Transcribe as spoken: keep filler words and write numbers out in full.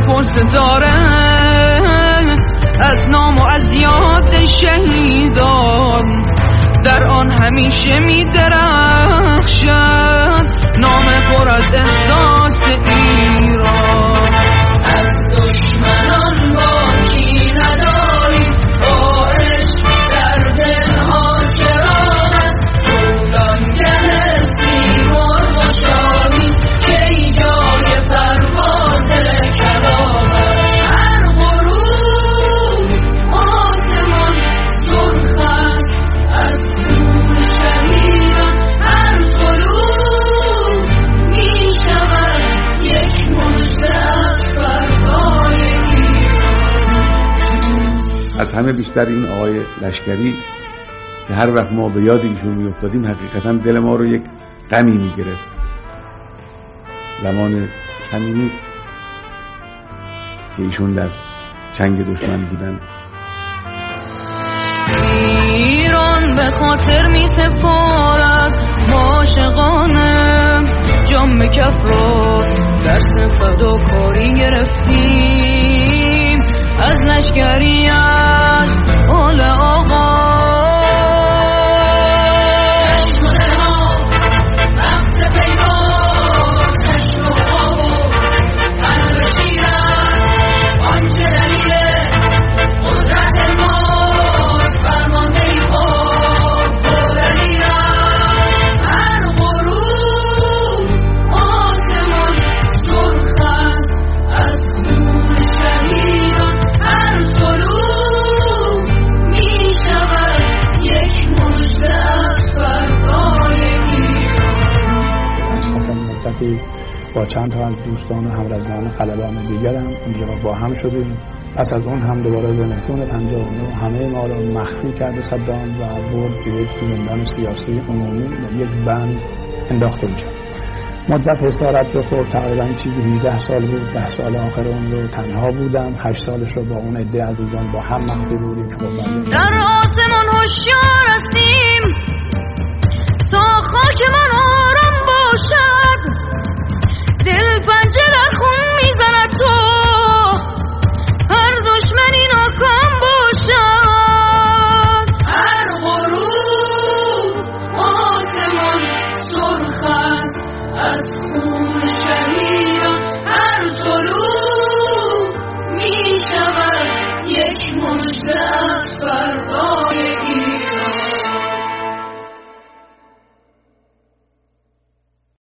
پر ستاره از نام و از یاد شهیدان در آن همیشه می درخشد نام پر از احساس ایران. از دشمنان باکی نداریم با عشق در دلها چراغ است جولانگه سیمرغ و شاهی که ایجای پرواز کلاغ است. هر غروب آسمان سرخ است از خون شهیدان، هر غروب می شود یک مژده از فردای ایران. از همه بیشتر این آقای لشکری که هر وقت ما به یاد ایشون می افتادیم حقیقتا دل ما رو یک غمی می گرفت. زمان کمی نیست که ایشون در چنگ دشمن بودن. ایران به خاطر می سپارد عاشقانه جام کف رو درس فداکاری گرفتیم از لشکری از آل آقا. با چند تا از دوستان و همرزمان خلبان دیگرم اونجا با هم شدیم. پس از اون هم دوباره زمستون پنجاه و نه همه ما رو مخفی کرد صدام و برد به یک زندان سیاسی عمومی و یک بند انداخته میشه. مدت اسارت رو خورد، تقریبا چیزی هجده سال بود. ده سال آخر اون رو تنها بودم، هشت سالش رو با اون عده عزیزان با هم مخفی بودیم. در آسمان هوشیار هستیم تا خاکمان